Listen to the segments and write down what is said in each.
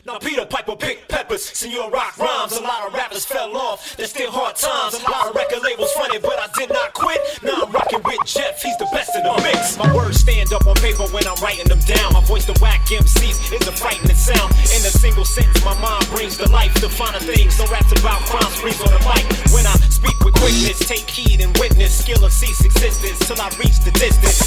Now Peter Piper picked peppers, Senor Rock rhymes. A lot of rappers fell off, there's still hard times. A lot of record labels fronted, but I did not quit. Now I'm rocking with Jeff, he's the best in the mix. My words stand up on paper when I'm writing them down. My voice to whack MCs is a frightening sound. In a single sentence, my mind brings to life the finer things. No raps about crime sprees on the mic. When I speak with quickness, take heed and witness. Skill of cease existence till I reach the distance.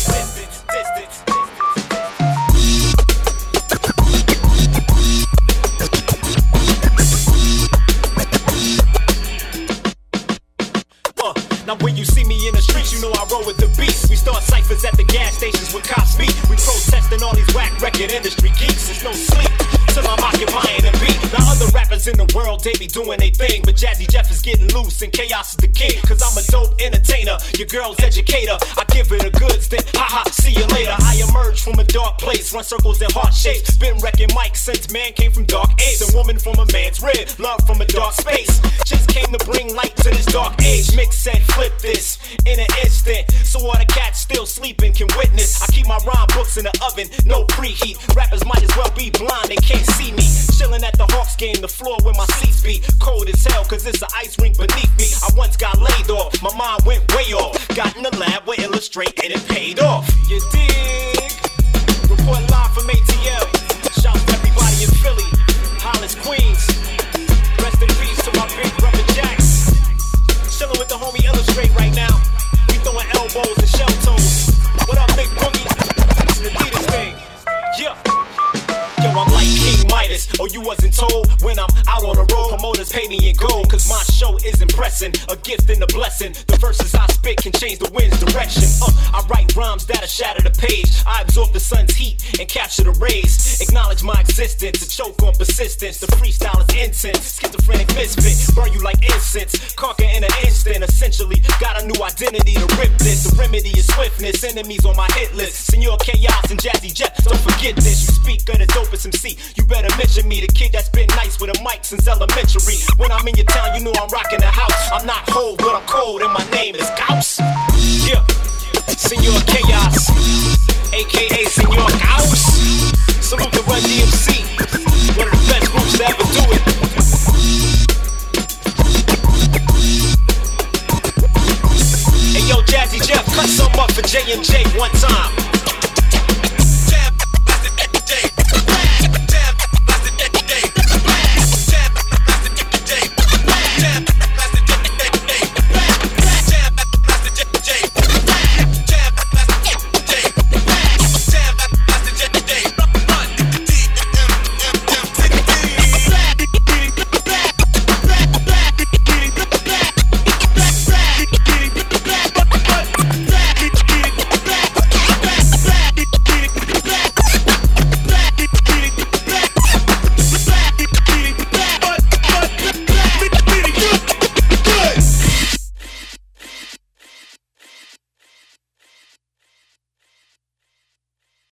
Now when you see me in the streets, you know I roll with the beast. We start ciphers at the gas stations with cops speak. We protesting all these whack record industry geeks. There's no sleep till I'm occupying the beat. Now other rappers in the world, they be doing their thing, but Jazzy Jeff is getting loose and Chaos is the king. Cause I'm a dope entertainer, your girl's educator. I give it a good stint, haha, see you later. I emerge from a dark place, run circles in heart shapes. Been wrecking mics since man came from dark age. A woman from a man's rib, love from a dark space. Just came to bring light to this dark age. Mix said flip this in an instant, so all the cats still sleeping can witness. I keep my rhyme books in the oven, no preheat. Rappers might as well be blind, they can't see me. Chilling at the Hawks game, the floor where my seats be. Cold as hell, cause it's an ice rink beneath me. I once got laid off, my mind went way off. Got in the lab with Illustrate and it paid off. You dig? Report live from ATL. Shouts to everybody in Philly, Hollis, Queens. Rest in peace to my big brother Jax. Chillin' with the homie Illustrate right now. We throwing elbows and shell toes. What up, Big Boogie? It's an Adidas thing. Yeah. Yo, I'm like King Midas. Oh, you wasn't told? When I'm out on the road, promoters pay me in gold. Cause my show is impressing, a gift and a blessing. The verses I spit can change the wind's direction. I write rhymes that'll shatter the page. I absorb the sun's heat and capture the rays. Acknowledge my existence, a choke on persistence. The freestyle is incense, schizophrenic misfit. Burn you like incense, conquer in an instant. Essentially, got a new identity to rip this. The remedy is swiftness, enemies on my hit list. Senor Chaos and Jazzy Jeff, don't forget this. You speak of the dopest MC, you better mention me. The kid that's been nice with a mic since elementary. When I'm in your town, you know I'm rocking the house. I'm not whole, but I'm cold, and my name is Gauss. Yeah, Senor Chaos, aka Senor Gauss.